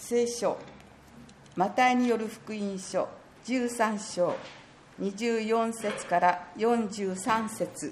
聖書マタイによる福音書13章24節から43節。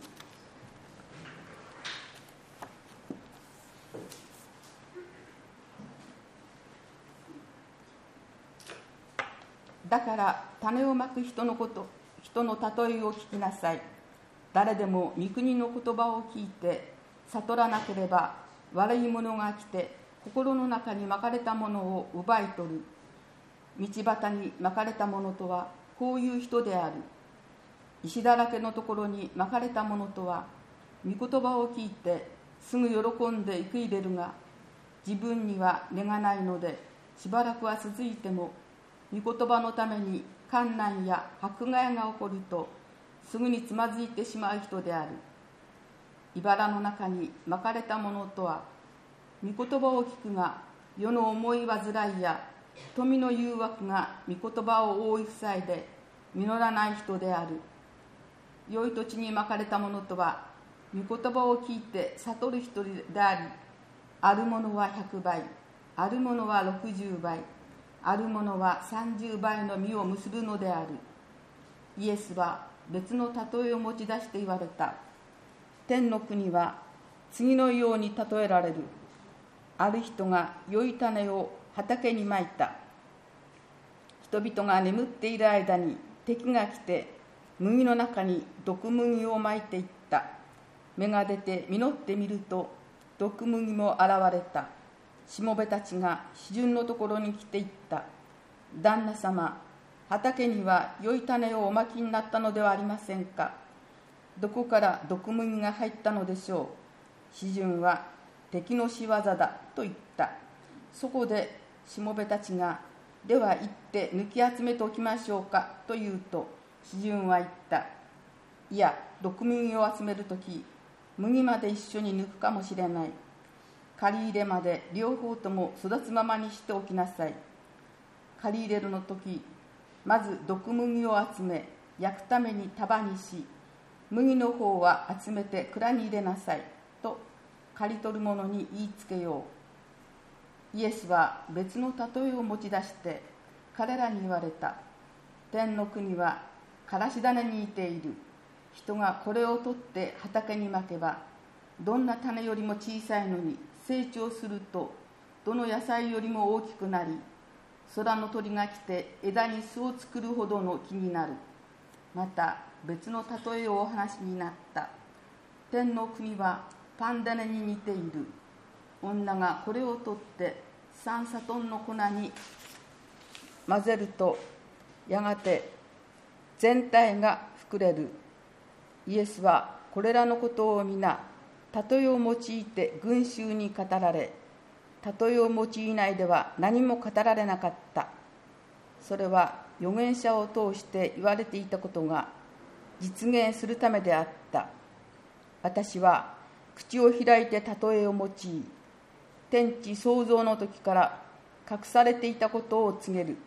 だから種をまく人の例えを聞きなさい。誰でも御国の言葉を聞いて悟らなければ、悪い者が来て心の中にまかれたものを奪い取る。道端にまかれたものとはこういう人である。石だらけのところにまかれたものとは、御言葉を聞いてすぐ喜んで受け入れるが、自分には根がないので、しばらくは続いても御言葉のために患難や迫害が起こると、すぐにつまずいてしまう人である。茨の中にまかれたものとは、御言葉を聞くが、世の思い煩いや富の誘惑が御言葉を覆い塞いで実らない人である。良い土地にまかれたものとは、御言葉を聞いて悟る人であり、あるものは100倍、あるものは60倍、あるものは30倍の実を結ぶのである。イエスは別の例えを持ち出して言われた。天の国は次のように例えられる。ある人が良い種を畑にまいた。人々が眠っている間に敵が来て、麦の中に毒麦をまいていった。芽が出て実ってみると、毒麦も現れた。しもべたちが示準のところに来ていった。旦那様、畑には良い種をおまきになったのではありませんか。どこから毒麦が入ったのでしょう。示準は敵の仕業だと言った。そこでしもべたちが、では行って抜き集めておきましょうかと言うと、示準は言った。いや、毒麦を集めるとき、麦まで一緒に抜くかもしれない。借り入れまで両方とも育つままにしておきなさい。借り入れるのとき、まず毒麦を集め、焼くために束にし、麦の方は集めて蔵に入れなさいと借り取る者に言いつけよう。イエスは別の例えを持ち出して彼らに言われた。天の国はからし種に似ている。人がこれを取って畑にまけば、どんな種よりも小さいのに成長すると、どの野菜よりも大きくなり、空の鳥が来て枝に巣を作るほどの木になる。また別の例えをお話になった。天の国はパン種に似ている。女がこれを取って3サトンの粉に混ぜると、やがて全体が膨れる。イエスはこれらのことを皆例えを用いて群衆に語られ、例えを用いないでは何も語られなかった。それは預言者を通して言われていたことが実現するためであった。私は口を開いて例えを用い、天地創造の時から隠されていたことを告げる。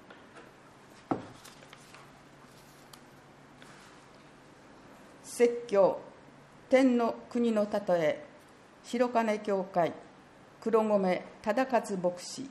説教、天の国の例え、白金教会、黒米忠勝牧師。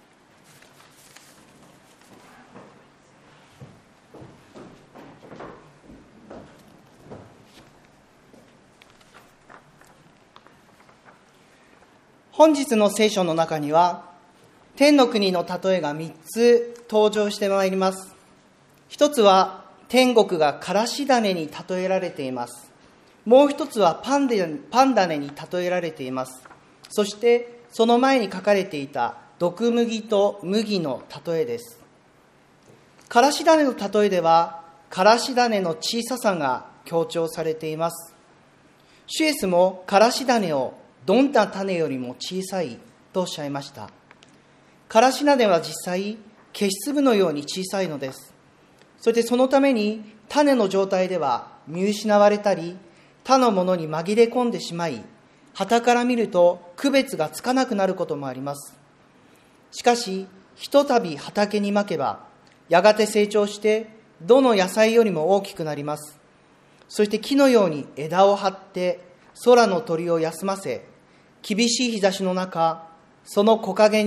本日の聖書の中には、天の国の例えが3つ登場してまいります。一つは天国がからし種に例えられています。もう一つはパン種に例えられています。そしてその前に書かれていた毒麦と麦の例えです。からし種の例えでは、からし種の小ささが強調されています。主イエスもからし種をどんな種よりも小さいとおっしゃいました。からし種は実際消し粒のように小さいのです。そしてそのために種の状態では見失われたり、他のものに紛れ込んでしまい、傍から見ると区別がつかなくなることもあります。しかし、ひとたび畑にまけば、やがて成長して、どの野菜よりも大きくなります。そして木のように枝を張って、空の鳥を休ませ、厳しい日差しの中、その木陰に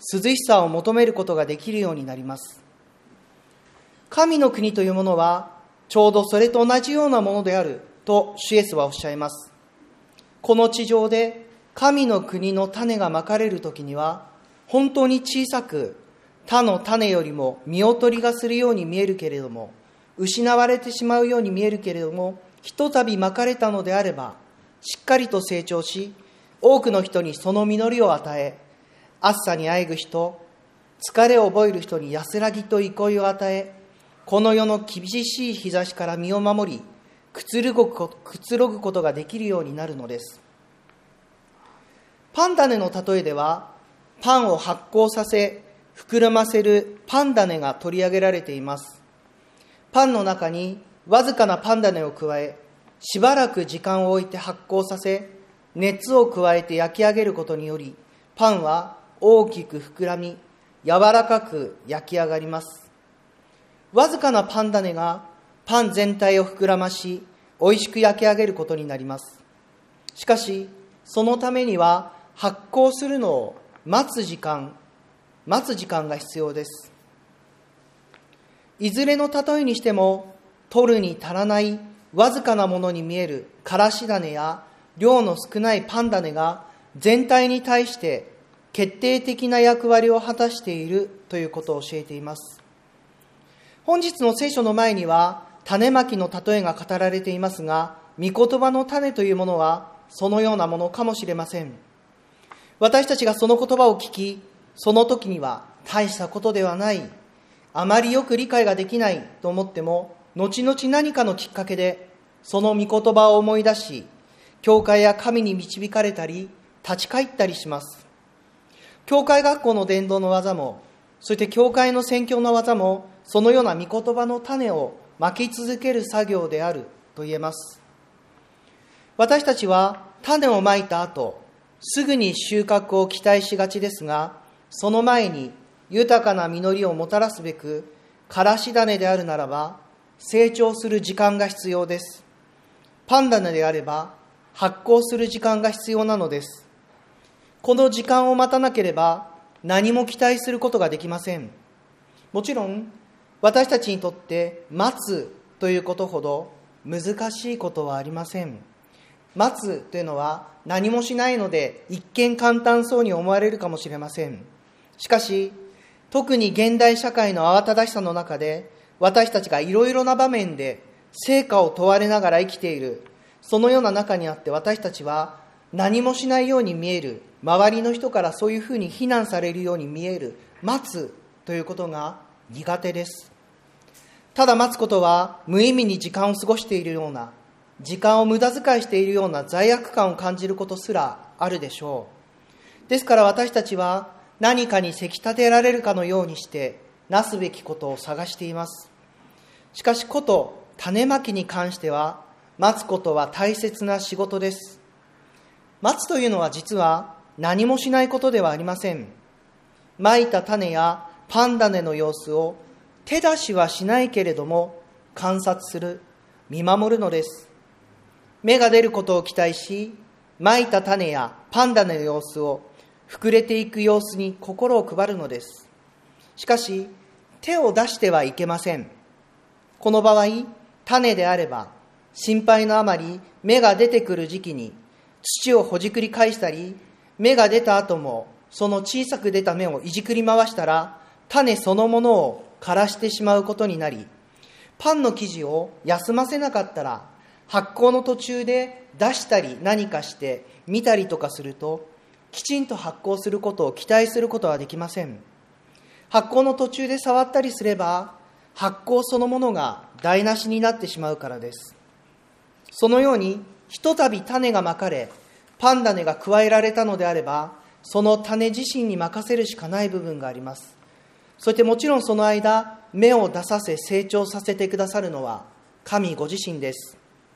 涼しさを求めることができるようになります。神の国というものはちょうどそれと同じようなものであると主イエスはおっしゃいます。この地上で神の国の種がまかれるときには、本当に小さく他の種よりも見劣りがするように見えるけれども、失われてしまうように見えるけれども、ひとたびまかれたのであればしっかりと成長し、多くの人にその実りを与え、暑さにあえぐ人、疲れを覚える人に安らぎと憩いを与え、この世の厳しい日差しから身を守り、くつろぐことができるようになるのです。パン種の例えでは、パンを発酵させ膨らませるパン種が取り上げられています。パンの中にわずかなパン種を加え、しばらく時間を置いて発酵させ、熱を加えて焼き上げることにより、パンは大きく膨らみ、柔らかく焼き上がります。わずかなパン種がパン全体を膨らまし、美味しく焼き上げることになります。しかし、そのためには発酵するのを待つ時間が必要です。いずれの例えにしても、取るに足らないわずかなものに見えるからし種や量の少ないパン種が全体に対して決定的な役割を果たしているということを教えています。本日の聖書の前には種まきの例えが語られていますが、御言葉の種というものはそのようなものかもしれません。私たちがその言葉を聞き、その時には大したことではない、あまりよく理解ができないと思っても、後々何かのきっかけでその御言葉を思い出し、教会や神に導かれたり立ち返ったりします。教会学校の伝道の技も、そして教会の宣教の技も、そのような御言葉の種をまき続ける作業であると言えます。私たちは種をまいた後、すぐに収穫を期待しがちですが、その前に豊かな実りをもたらすべく、からし種であるならば成長する時間が必要です。パン種であれば発酵する時間が必要なのです。この時間を待たなければ何も期待することができません。もちろん私たちにとって待つということほど難しいことはありません。待つというのは何もしないので一見簡単そうに思われるかもしれません。しかし特に現代社会の慌ただしさの中で、私たちがいろいろな場面で成果を問われながら生きている、そのような中にあって、私たちは何もしないように見える、周りの人からそういうふうに非難されるように見える待つということが苦手です。ただ待つことは無意味に時間を過ごしているような、時間を無駄遣いしているような罪悪感を感じることすらあるでしょう。ですから私たちは何かにせき立てられるかのようにしてなすべきことを探しています。しかしこと種まきに関しては、待つことは大切な仕事です。待つというのは実は何もしないことではありません。まいた種やパン種の様子を手出しはしないけれども観察する、見守るのです。芽が出ることを期待し、まいた種やパン種の様子を膨れていく様子に心を配るのです。しかし手を出してはいけません。この場合、種であれば心配のあまり芽が出てくる時期に土をほじくり返したり、芽が出た後もその小さく出た芽をいじくり回したら、種そのものを枯らしてしまうことになり、パンの生地を休ませなかったら、発酵の途中で出したり何かして見たりとかすると、きちんと発酵することを期待することはできません。発酵の途中で触ったりすれば、発酵そのものが台無しになってしまうからです。そのように、ひとたび種がまかれ、パン種が加えられたのであれば、その種自身に任せるしかない部分があります。そしてもちろんその間、芽を出させ成長させてくださるのは神ご自身です。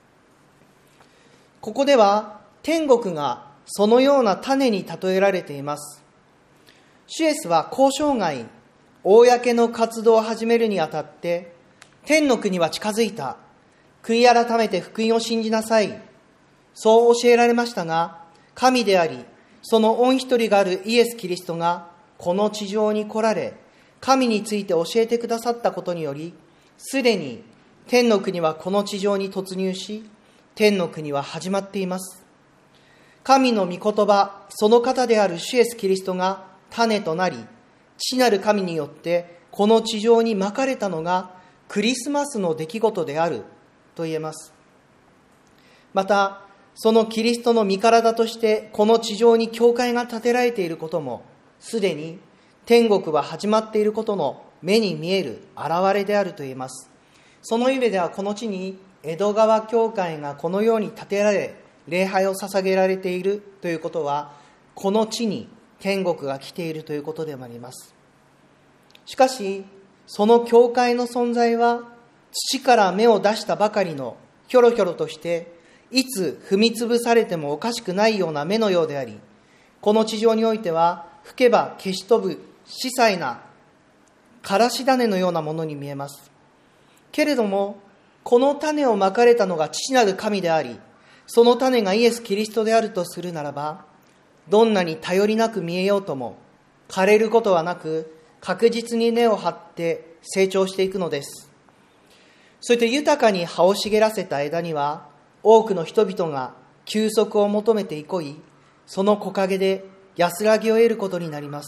ここでは天国がそのような種に例えられています。主イエスは交渉外、公の活動を始めるにあたって、天の国は近づいた、悔い改めて福音を信じなさい、そう教えられましたが、神であり、その御一人があるイエス・キリストがこの地上に来られ、神について教えてくださったことにより、すでに天の国はこの地上に突入し、天の国は始まっています。神の御言葉、その方である主イエスキリストが種となり、父なる神によってこの地上にまかれたのがクリスマスの出来事であると言えます。また、そのキリストの御体としてこの地上に教会が建てられていることも、すでに天国は始まっていることの目に見える現れであると言えます。その意味では、この地に江戸川教会がこのように建てられ、礼拝を捧げられているということは、この地に天国が来ているということでもあります。しかし、その教会の存在は、土から芽を出したばかりのひょろひょろとして、いつ踏みつぶされてもおかしくないような芽のようであり、この地上においては、吹けば消し飛ぶ司祭なからし種のようなものに見えます。けれども、この種をまかれたのが父なる神であり、その種がイエス・キリストであるとするならば、どんなに頼りなく見えようとも、枯れることはなく、確実に根を張って成長していくのです。そして豊かに葉を茂らせた枝には、多くの人々が休息を求めて憩い、その木陰で安らぎを得ることになります。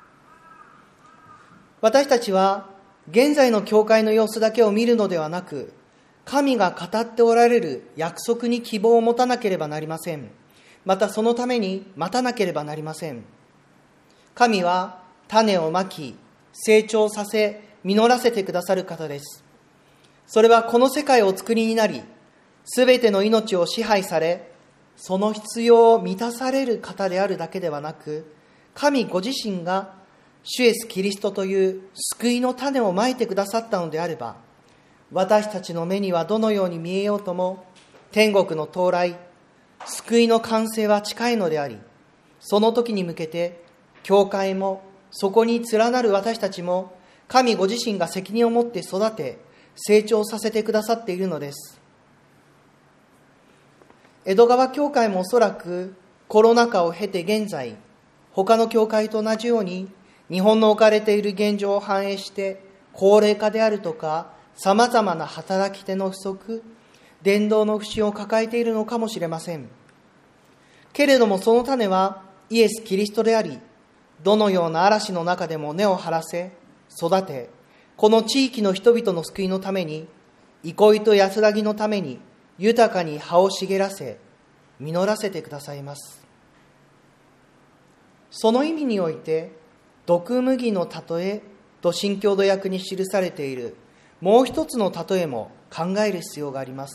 私たちは、現在の教会の様子だけを見るのではなく、神が語っておられる約束に希望を持たなければなりません。またそのために待たなければなりません。神は種をまき、成長させ、実らせてくださる方です。それはこの世界をお作りになり、すべての命を支配され、その必要を満たされる方であるだけではなく、神ご自身が主イエスキリストという救いの種をまいてくださったのであれば、私たちの目にはどのように見えようとも、天国の到来、救いの完成は近いのであり、その時に向けて、教会もそこに連なる私たちも、神ご自身が責任を持って育て、成長させてくださっているのです。江戸川教会もおそらくコロナ禍を経て現在、他の教会と同じように、日本の置かれている現状を反映して、高齢化であるとか、さまざまな働き手の不足、伝道の不振を抱えているのかもしれません。けれどもその種はイエス・キリストであり、どのような嵐の中でも根を張らせ、育て、この地域の人々の救いのために、憩いと安らぎのために、豊かに葉を茂らせ、実らせてくださいます。その意味において、毒麦の例えと新共同訳に記されているもう一つの例えも考える必要があります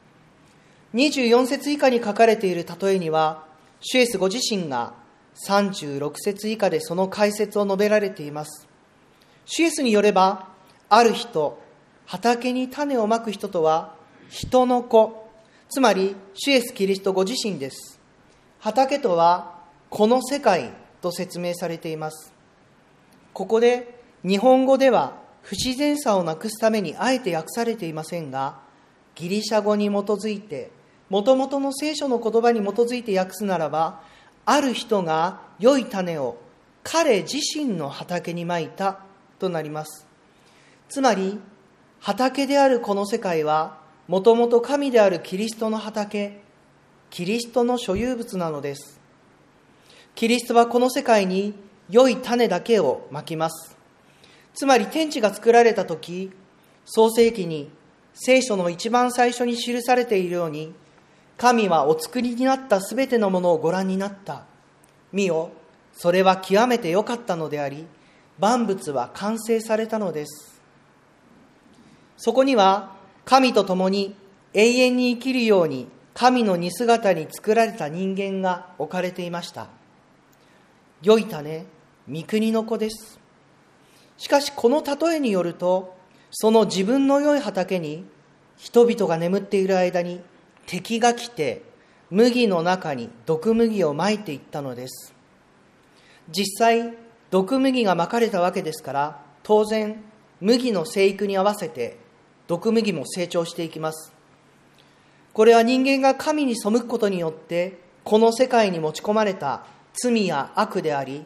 。24節以下に書かれている例えには、主イエスご自身が36節以下でその解説を述べられています。主イエスによれば、ある人、畑に種をまく人とは人の子、つまり主イエスキリストご自身です。畑とはこの世界と説明されています。ここで日本語では不自然さをなくすためにあえて訳されていませんが、ギリシャ語に基づいて、もともとの聖書の言葉に基づいて訳すならば、ある人が良い種を彼自身の畑にまいたとなります。つまり、畑であるこの世界は、もともと神であるキリストの畑、キリストの所有物なのです。キリストはこの世界に良い種だけをまきます。つまり天地が作られたとき、創世記に聖書の一番最初に記されているように、神はお作りになったすべてのものをご覧になった。見よ、それは極めて良かったのであり、万物は完成されたのです。そこには神と共に永遠に生きるように神の似姿に作られた人間が置かれていました。良い種、御国の子です。しかしこの例えによると、その自分の良い畑に人々が眠っている間に敵が来て麦の中に毒麦をまいていったのです。実際毒麦がまかれたわけですから、当然麦の生育に合わせて毒麦も成長していきます。これは人間が神に背くことによってこの世界に持ち込まれた罪や悪であり、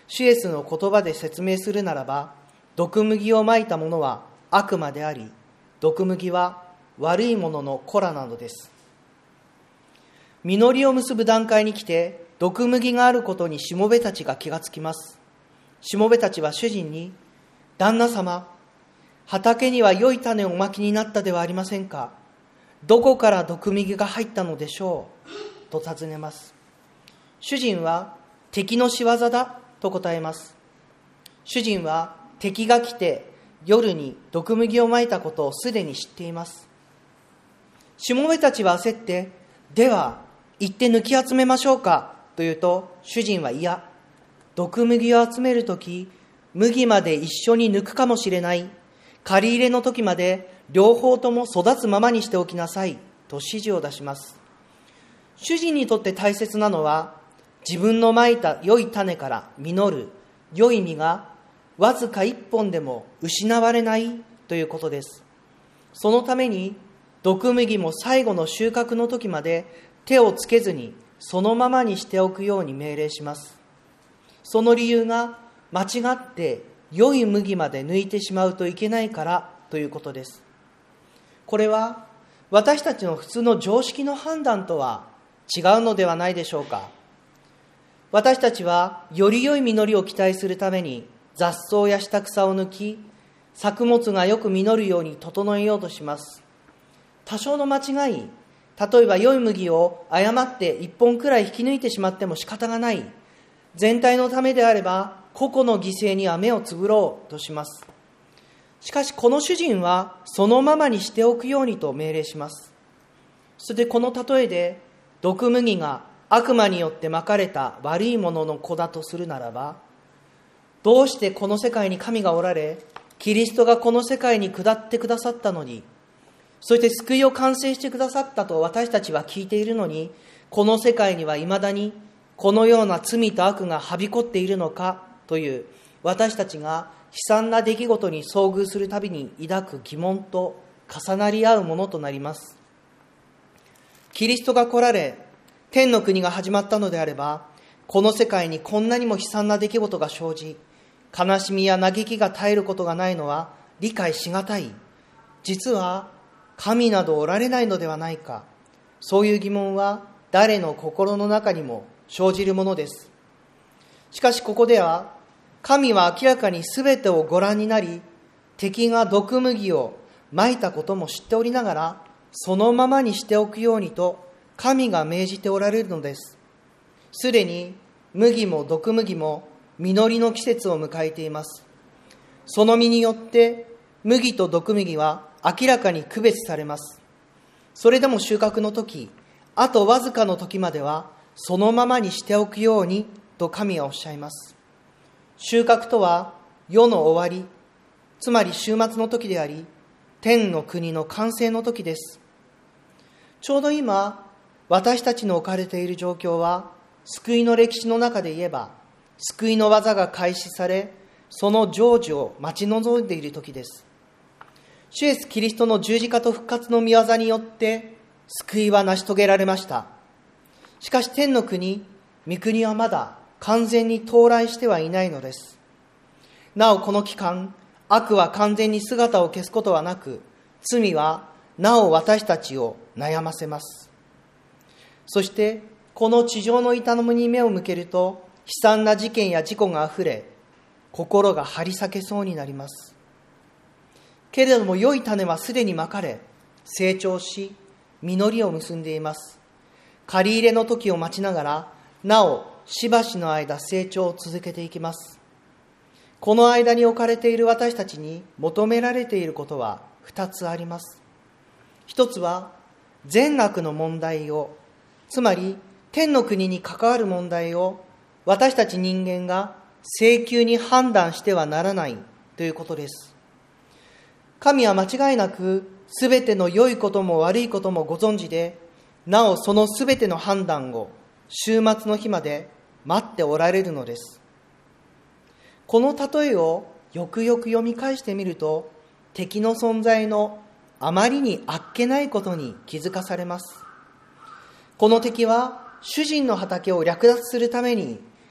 主イエスの言葉で説明するならば、毒麦をまいた者は悪魔であり、毒麦は悪い者の子らなのです。実りを結ぶ段階に来て、毒麦があることにしもべたちが気がつきます。しもべたちは主人に、旦那様、畑には良い種をおまきになったではありませんか。どこから毒麦が入ったのでしょうと尋ねます。主人は、敵の仕業だと答えます。主人は敵が来て夜に毒麦をまいたことをすでに知っています。しもべたちは焦って、では行って抜き集めましょうかと言うと、主人はいや、毒麦を集めるとき、麦まで一緒に抜くかもしれない。借り入れの時まで両方とも育つままにしておきなさいと指示を出します。主人にとって大切なのは、自分のまいた良い種から実る良い実がわずか一本でも失われないということです。そのために毒麦も最後の収穫の時まで手をつけずにそのままにしておくように命令します。その理由が、間違って良い麦まで抜いてしまうといけないからということです。これは私たちの普通の常識の判断とは違うのではないでしょうか。私たちはより良い実りを期待するために雑草や下草を抜き、作物がよく実るように整えようとします。多少の間違い、例えば良い麦を誤って一本くらい引き抜いてしまっても仕方がない。全体のためであれば個々の犠牲には目をつぶろうとします。しかしこの主人はそのままにしておくようにと命令します。それでこの例えで、毒麦が悪魔によってまかれた悪いものの子だとするならば、どうしてこの世界に神がおられ、キリストがこの世界に下ってくださったのに、そして救いを完成してくださったと私たちは聞いているのに、この世界にはいまだにこのような罪と悪がはびこっているのかという、私たちが悲惨な出来事に遭遇するたびに抱く疑問と重なり合うものとなります。キリストが来られ、天の国が始まったのであれば、この世界にこんなにも悲惨な出来事が生じ、悲しみや嘆きが絶えることがないのは理解しがたい。実は神などおられないのではないか。そういう疑問は誰の心の中にも生じるものです。しかしここでは、神は明らかにすべてをご覧になり、敵が毒麦をまいたことも知っておりながら、そのままにしておくようにと神が命じておられるのです。すでに麦も毒麦も実りの季節を迎えています。その実によって麦と毒麦は明らかに区別されます。それでも収穫の時、あとわずかの時まではそのままにしておくようにと神はおっしゃいます。収穫とは世の終わり、つまり終末の時であり、天の国の完成の時です。ちょうど今、私たちの置かれている状況は、救いの歴史の中で言えば、救いの技が開始され、その成就を待ち望んでいる時です。主イエスキリストの十字架と復活の御業によって、救いは成し遂げられました。しかし天の国、御国はまだ完全に到来してはいないのです。なおこの期間、悪は完全に姿を消すことはなく、罪はなお私たちを悩ませます。そしてこの地上の営みに目を向けると、悲惨な事件や事故があふれ、心が張り裂けそうになります。けれども良い種はすでにまかれ、成長し実りを結んでいます。借り入れの時を待ちながら、なおしばしの間成長を続けていきます。この間に置かれている私たちに求められていることは2つあります。一つは善悪の問題を、つまり天の国に関わる問題を私たち人間が正急に判断してはならないということです。神は間違いなくすべての良いことも悪いこともご存知で、なおそのすべての判断を終末の日まで待っておられるのです。この例えをよくよく読み返してみると、敵の存在のあまりにあっけないことに気づかされます。この敵は主人の畑を略奪するために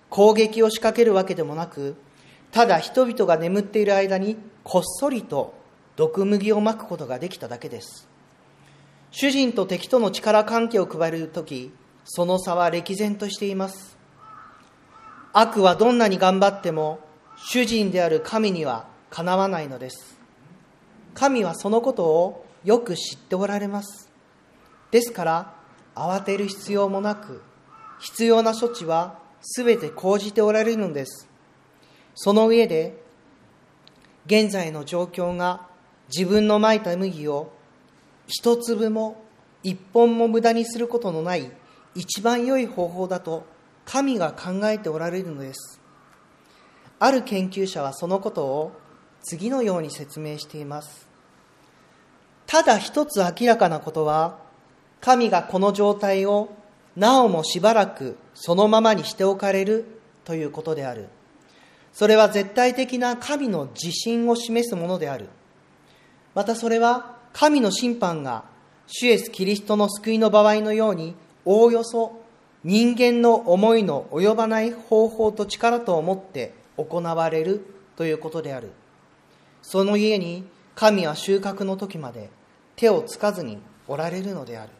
攻撃を仕掛けるわけでもなく、ただ人々が眠っている間にこっそりと毒麦をまくことができただけです。主人と敵との力関係を加えるとき、その差は歴然としています。悪はどんなに頑張っても主人である神にはかなわないのです。神はそのことをよく知っておられます。ですから慌てる必要もなく、必要な処置はすべて講じておられるのです。その上で現在の状況が自分のまいた麦を一粒も一本も無駄にすることのない一番良い方法だと神が考えておられるのです。ある研究者はそのことを次のように説明しています。ただ一つ明らかなことは、神がこの状態をなおもしばらくそのままにしておかれるということである。それは絶対的な神の自信を示すものである。またそれは神の審判が主イエスキリストの救いの場合のように、おおよそ人間の思いの及ばない方法と力とをもって行われるということである。そのゆえに神は収穫の時まで手をつかずにおられるのである。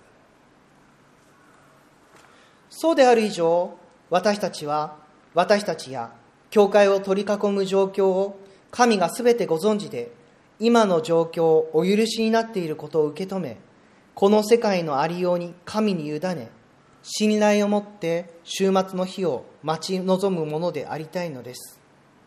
そうである以上、私たちや教会を取り囲む状況を神がすべてご存知で、今の状況をお許しになっていることを受け止め、この世界のありように神に委ね、信頼を持って終末の日を待ち望むものでありたいのです。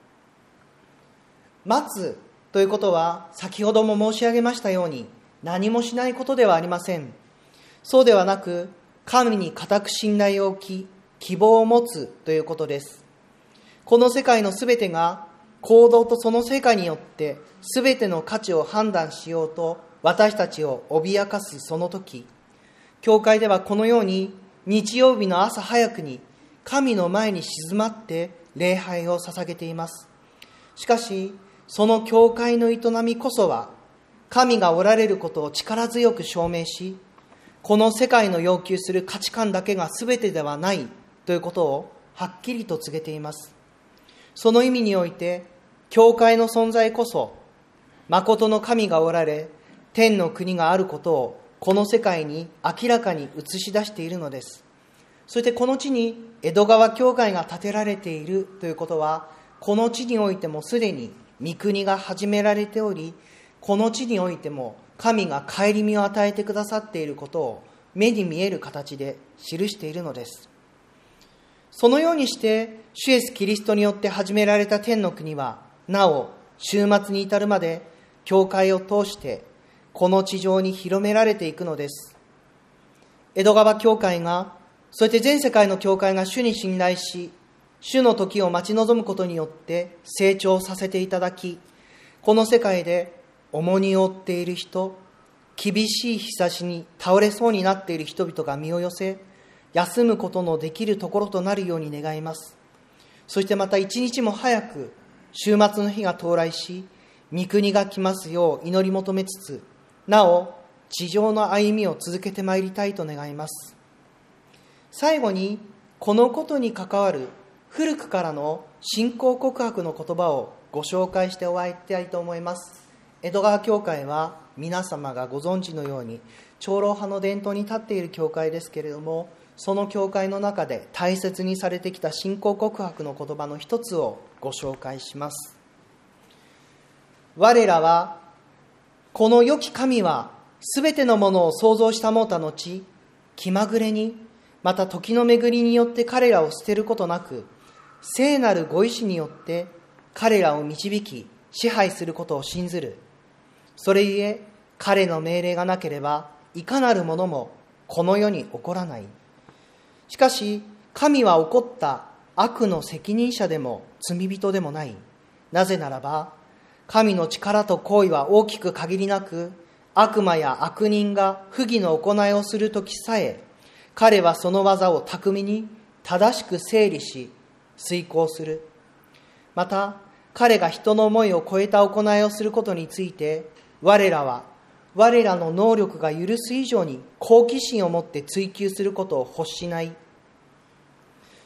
待つということは、先ほども申し上げましたように、何もしないことではありません。そうではなく、神に固く信頼を置き、希望を持つということです。この世界のすべてが行動とその成果によってすべての価値を判断しようと私たちを脅かすその時、教会ではこのように日曜日の朝早くに神の前に静まって礼拝を捧げています。しかしその教会の営みこそは神がおられることを力強く証明し、この世界の要求する価値観だけが全てではないということをはっきりと告げています。その意味において、教会の存在こそ、誠の神がおられ、天の国があることをこの世界に明らかに映し出しているのです。そしてこの地に江戸川教会が建てられているということは、この地においてもすでに御国が始められており、この地においても神が顧みを与えてくださっていることを目に見える形で記しているのです。そのようにして主イエスキリストによって始められた天の国は、なお終末に至るまで教会を通してこの地上に広められていくのです。江戸川教会が、そして全世界の教会が主に信頼し、主の時を待ち望むことによって成長させていただき、この世界で重荷を負っている人、厳しい日差しに倒れそうになっている人々が身を寄せ、休むことのできるところとなるように願います。そしてまた一日も早く終末の日が到来し、御国が来ますよう祈り求めつつ、なお地上の歩みを続けてまいりたいと願います。最後にこのことに関わる古くからの信仰告白の言葉をご紹介して終わりたいと思います。江戸川教会は皆様がご存知のように長老派の伝統に立っている教会ですけれども、その教会の中で大切にされてきた信仰告白の言葉の一つをご紹介します。我らはこの良き神はすべてのものを創造したもうた後、気まぐれにまた時の巡りによって彼らを捨てることなく、聖なるご意志によって彼らを導き支配することを信ずる。それゆえ彼の命令がなければいかなるものもこの世に起こらない。しかし神は起こった悪の責任者でも罪人でもない。なぜならば神の力と行為は大きく限りなく、悪魔や悪人が不義の行いをするときさえ、彼はその技を巧みに正しく整理し遂行する。また彼が人の思いを超えた行いをすることについて、我らは我らの能力が許す以上に好奇心を持って追求することを欲しない。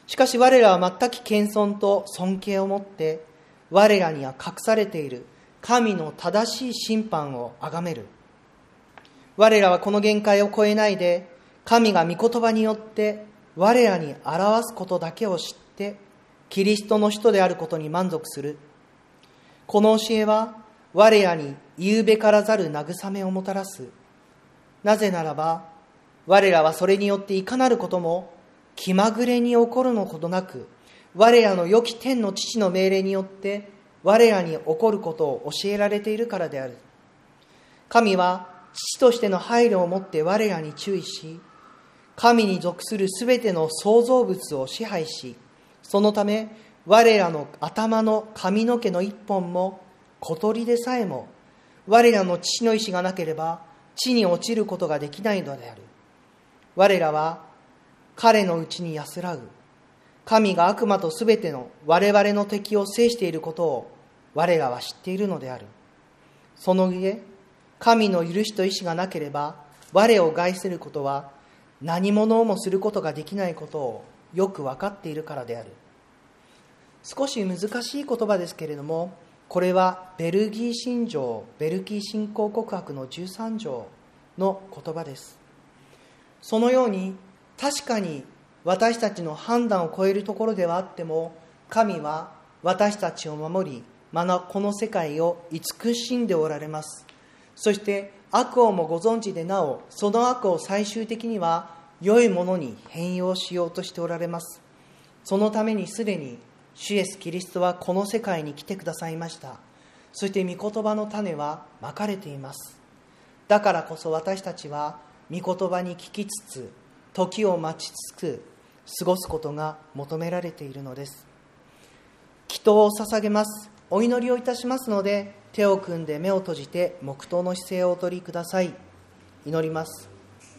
しかし我らは全く謙遜と尊敬を持って、我らには隠されている神の正しい審判を崇める。我らはこの限界を超えないで、神が御言葉によって我らに表すことだけを知って、キリストの使徒であることに満足する。この教えは我らに言うべからざる慰めをもたらす。なぜならば、我らはそれによっていかなることも気まぐれに起こるのほどなく、我らの良き天の父の命令によって我らに起こることを教えられているからである。神は父としての配慮を持って我らに注意し、神に属するすべての創造物を支配し、そのため我らの頭の髪の毛の一本も小鳥でさえも我らの父の意志がなければ地に落ちることができないのである。我らは彼のうちに安らぐ。神が悪魔とすべての我々の敵を制していることを我らは知っているのである。その上、神の許しと意志がなければ我を害することは何者をもすることができないことをよく分かっているからである。少し難しい言葉ですけれども、これはベルギー信仰告白の13条の言葉です。そのように確かに私たちの判断を超えるところではあっても、神は私たちを守り、またこの世界を慈しんでおられます。そして悪をもご存知でなお、その悪を最終的には良いものに変容しようとしておられます。そのためにすでに主イエスキリストはこの世界に来てくださいました。そして御言葉の種はまかれています。だからこそ私たちは御言葉に聞きつつ、時を待ちつつ過ごすことが求められているのです。祈祷を捧げます。お祈りをいたしますので、手を組んで目を閉じて黙祷の姿勢をお取りください。祈ります。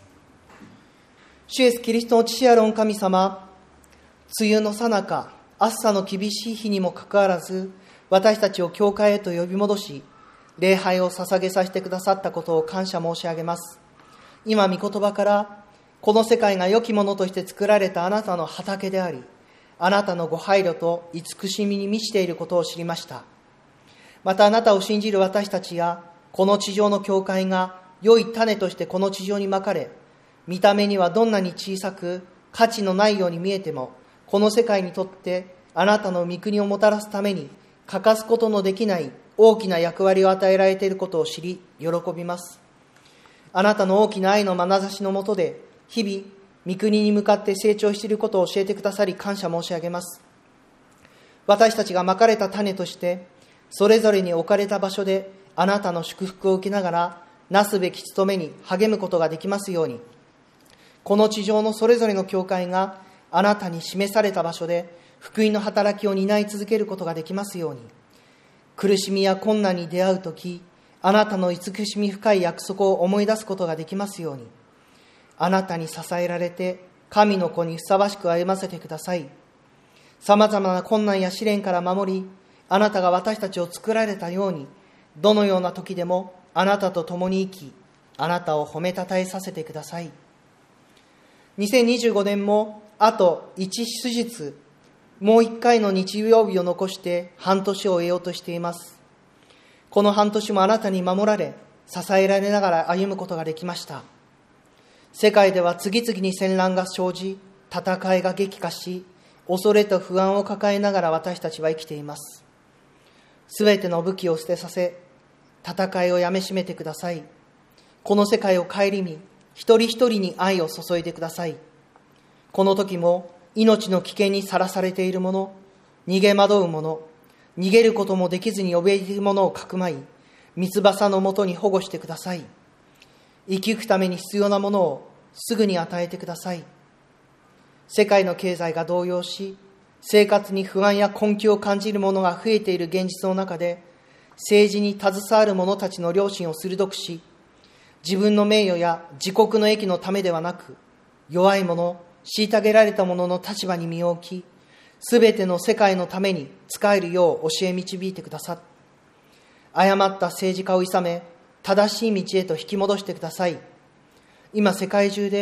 主イエスキリストの父ある御神様、梅雨の最中、暑さの厳しい日にもかかわらず、私たちを教会へと呼び戻し、礼拝を捧げさせてくださったことを感謝申し上げます。今、御言葉から、この世界が良きものとして作られたあなたの畑であり、あなたのご配慮と慈しみに満ちていることを知りました。またあなたを信じる私たちや、この地上の教会が良い種としてこの地上にまかれ、見た目にはどんなに小さく価値のないように見えても、この世界にとってあなたの御国をもたらすために欠かすことのできない大きな役割を与えられていることを知り、喜びます。あなたの大きな愛の眼差しのもとで、日々、御国に向かって成長していることを教えてくださり、感謝申し上げます。私たちがまかれた種として、それぞれに置かれた場所で、あなたの祝福を受けながら、なすべき務めに励むことができますように、この地上のそれぞれの教会が、あなたに示された場所で、福音の働きを担い続けることができますように、苦しみや困難に出会うとき、あなたの慈しみ深い約束を思い出すことができますように、あなたに支えられて神の子にふさわしく歩ませてください。さまざまな困難や試練から守り、あなたが私たちを作られたように、どのような時でもあなたと共に生き、あなたを褒めたたえさせてください。2025年もあと1数日、もう1回の日曜日を残して半年を終えようとしています。この半年もあなたに守られ、支えられながら歩むことができました。世界では次々に戦乱が生じ、戦いが激化し、恐れと不安を抱えながら私たちは生きています。すべての武器を捨てさせ、戦いをやめしめてください。この世界を顧み、一人一人に愛を注いでください。この時も命の危険にさらされている者、逃げ惑う者、逃げることもできずに怯えている者をかくまい、三翼のもとに保護してください。生き抜くために必要なものをすぐに与えてください。世界の経済が動揺し、生活に不安や困窮を感じる者が増えている現実の中で、政治に携わる者たちの良心を鋭くし、自分の名誉や自国の益のためではなく、弱い者、虐げられた者の立場に身を置き、すべての世界のために仕えるよう教え導いてくださっ、誤った政治家を諌め、正しい道へと引き戻してください。今世界中で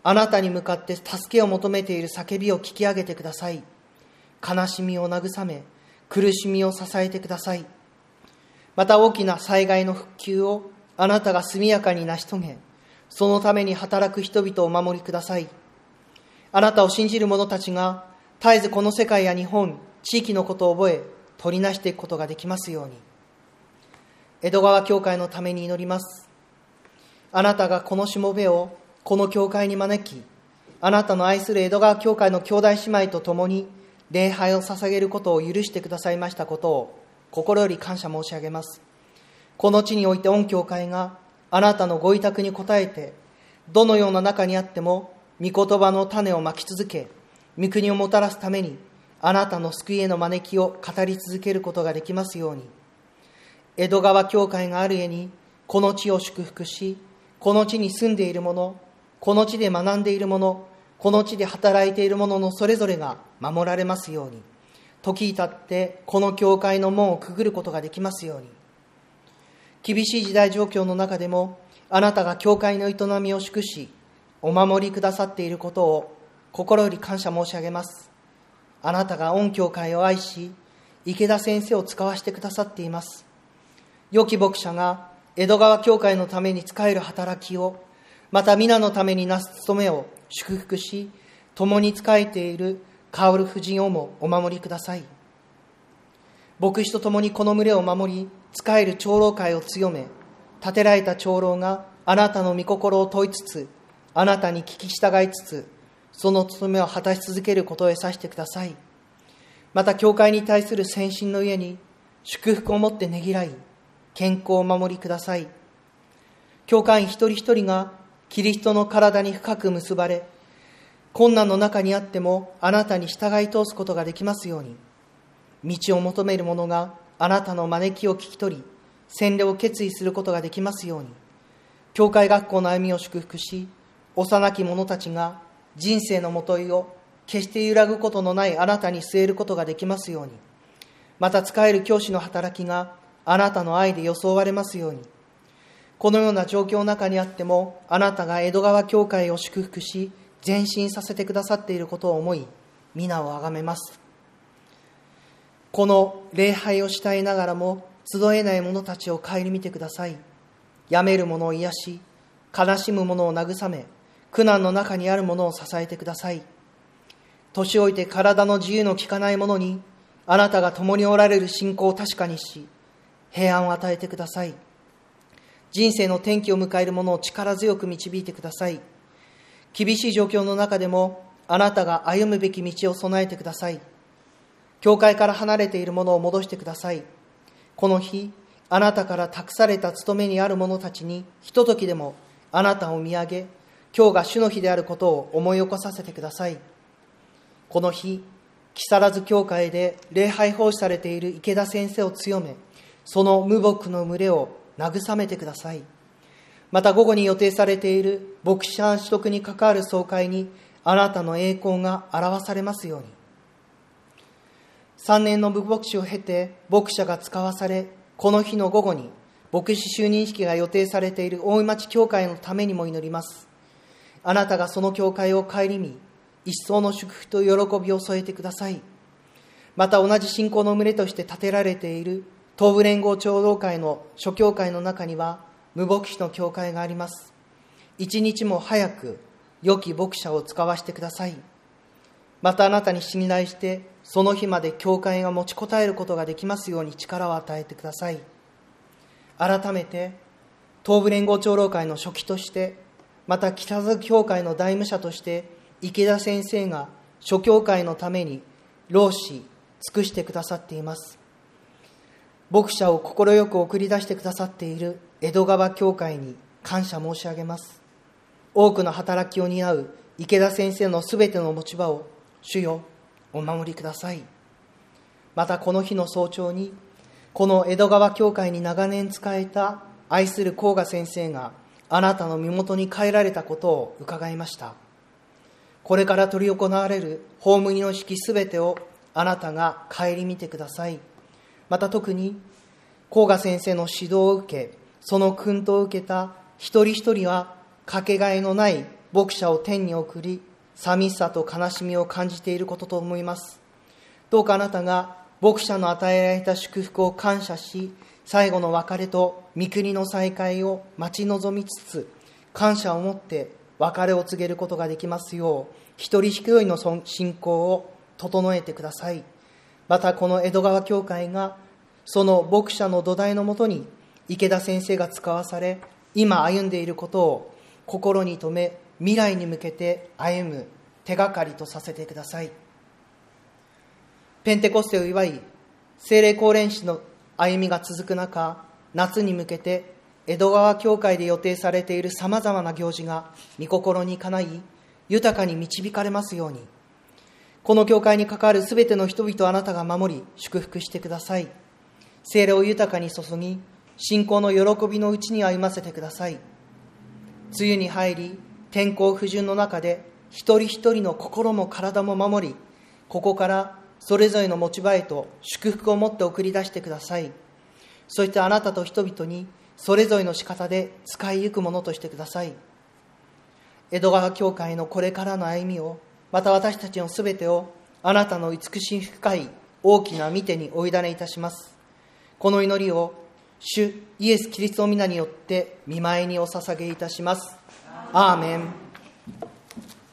あなたに向かって助けを求めている叫びを聞き上げてください。悲しみを慰め、苦しみを支えてください。また大きな災害の復旧をあなたが速やかに成し遂げ、そのために働く人々をお守りください。あなたを信じる者たちが絶えずこの世界や日本、地域のことを覚え、取りなしていくことができますように。江戸川教会のために祈ります。あなたがこのしもべをこの教会に招き、あなたの愛する江戸川教会の兄弟姉妹と共に礼拝を捧げることを許してくださいましたことを心より感謝申し上げます。この地において御教会があなたのご委託に応えて、どのような中にあっても御言葉の種をまき続け、御国をもたらすためにあなたの救いへの招きを語り続けることができますように。江戸川教会があるゆえにこの地を祝福し、この地に住んでいる者、この地で学んでいる者、この地で働いている者のそれぞれが守られますように。時至ってこの教会の門をくぐることができますように。厳しい時代状況の中でもあなたが教会の営みを祝し、お守りくださっていることを心より感謝申し上げます。あなたが御教会を愛し、池田先生を使わせてくださっています。良き牧者が江戸川教会のために仕える働きを、また皆のためになす務めを祝福し、共に仕えている薫夫人をもお守りください。牧師と共にこの群れを守り、仕える長老会を強め、立てられた長老があなたの御心を問いつつ、あなたに聞き従いつつ、その務めを果たし続けることを得させてください。また教会に対する先進の家に祝福をもってねぎらい、健康を守りください。教会員一人一人がキリストの体に深く結ばれ、困難の中にあってもあなたに従い通すことができますように。道を求める者があなたの招きを聞き取り、洗礼を決意することができますように。教会学校の歩みを祝福し、幼き者たちが人生のもといを決して揺らぐことのないあなたに据えることができますように。また仕える教師の働きがあなたの愛で装われますように。このような状況の中にあってもあなたが江戸川教会を祝福し前進させてくださっていることを思い、皆をあがめます。この礼拝をしたいながらも集えない者たちを顧みてください。病める者を癒し、悲しむ者を慰め、苦難の中にある者を支えてください。年老いて体の自由の利かない者にあなたが共におられる信仰を確かにし、平安を与えてください。人生の転機を迎える者を力強く導いてください。厳しい状況の中でもあなたが歩むべき道を備えてください。教会から離れている者を戻してください。この日、あなたから託された務めにある者たちにひとときでもあなたを見上げ、今日が主の日であることを思い起こさせてください。この日、木更津教会で礼拝奉仕されている池田先生を強め、その無牧の群れを慰めてください。また午後に予定されている牧師案取得に関わる総会にあなたの栄光が表されますように。3年の部牧師を経て牧者が使わされ、この日の午後に牧師就任式が予定されている大井町教会のためにも祈ります。あなたがその教会を顧み、一層の祝福と喜びを添えてください。また同じ信仰の群れとして建てられている東部連合長老会の諸教会の中には無牧師の教会があります。一日も早く良き牧者を使わせてください。またあなたに信頼してその日まで教会が持ちこたえることができますように力を与えてください。改めて東部連合長老会の書記として、また北津教会の代務者として池田先生が諸教会のために労し尽くしてくださっています。牧者を快く送り出してくださっている江戸川教会に感謝申し上げます。多くの働きを担う池田先生のすべての持ち場を主よお守りください。またこの日の早朝にこの江戸川教会に長年仕えた愛する甲賀先生があなたの身元に帰られたことを伺いました。これから執り行われる葬儀の式すべてをあなたが顧みてください。また特に甲賀先生の指導を受け、その訓導を受けた一人一人はかけがえのない牧者を天に送り、寂しさと悲しみを感じていることと思います。どうかあなたが牧者の与えられた祝福を感謝し、最後の別れと御国の再会を待ち望みつつ、感謝を持って別れを告げることができますよう、一人一人の信仰を整えてください。またこの江戸川教会がその牧者の土台のもとに池田先生が使わされ、今歩んでいることを心に留め、未来に向けて歩む手がかりとさせてください。ペンテコステを祝い、聖霊降霊史の歩みが続く中、夏に向けて江戸川教会で予定されているさまざまな行事が御心にかない、豊かに導かれますように、この教会に関わるすべての人々をあなたが守り、祝福してください。聖霊を豊かに注ぎ、信仰の喜びのうちに歩ませてください。梅雨に入り、天候不順の中で、一人一人の心も体も守り、ここからそれぞれの持ち場へと祝福を持って送り出してください。そしてあなたと人々にそれぞれの仕方で使いゆくものとしてください。江戸川教会のこれからの歩みを、また私たちのすべてをあなたの慈しみ深い大きな御手にお委ねいたします。この祈りを主イエス・キリストの皆によって御前にお捧げいたします。アーメン。